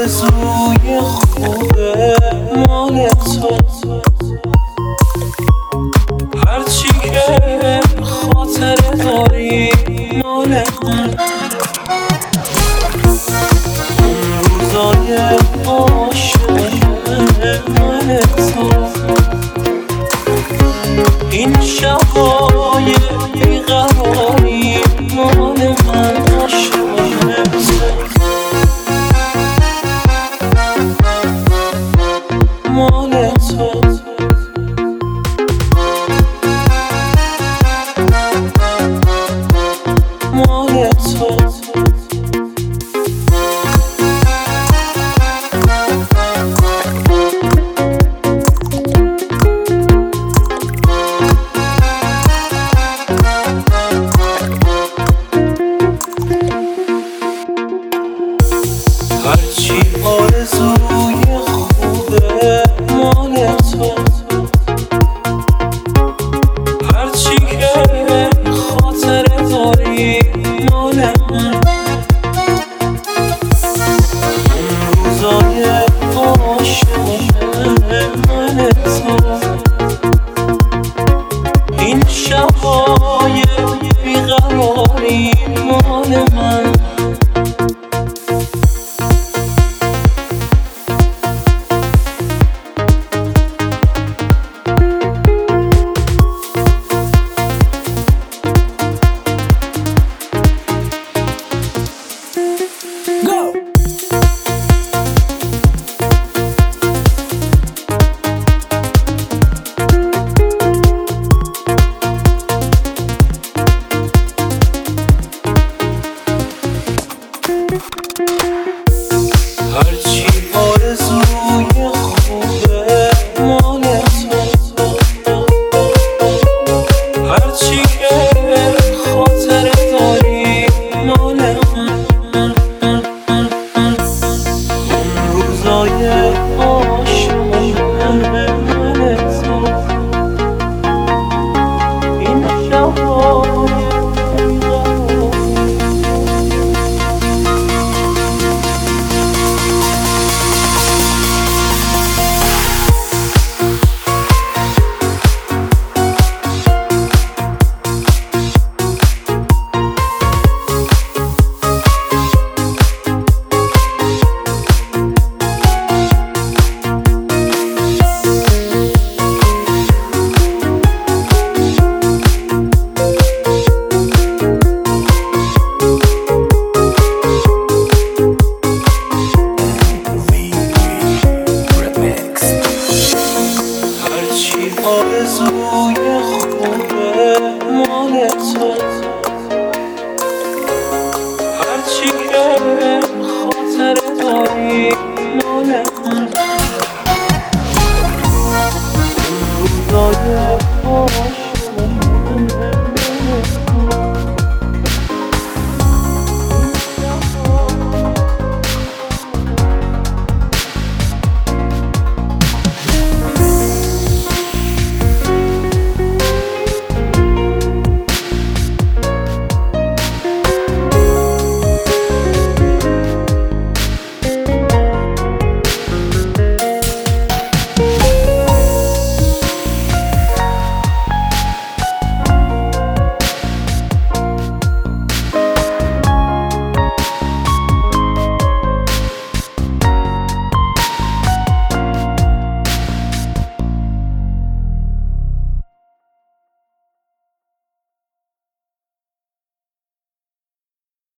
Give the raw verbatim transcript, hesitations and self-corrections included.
آرزوی خوبه مال تو، هرچی که خاطره داری مال من. اون روزای عاشقانه مال تو، این شبای بیقراری مال من. عاشقانه تو مال تو، مال تو. هرچی آرزوی خوبه مال تو، هرچی که خاطره داری مال من. اون روزای عاشقانه مال تو، این شبای بیقراری مال من. هرچی آرزوی خوبه مال تو، هرچی که خاطره داری مال من. اون روزای عاشقانه مال تو، این شبای آرزوی خوبه مال تو، هرچی که خاطره داری مال من. روزای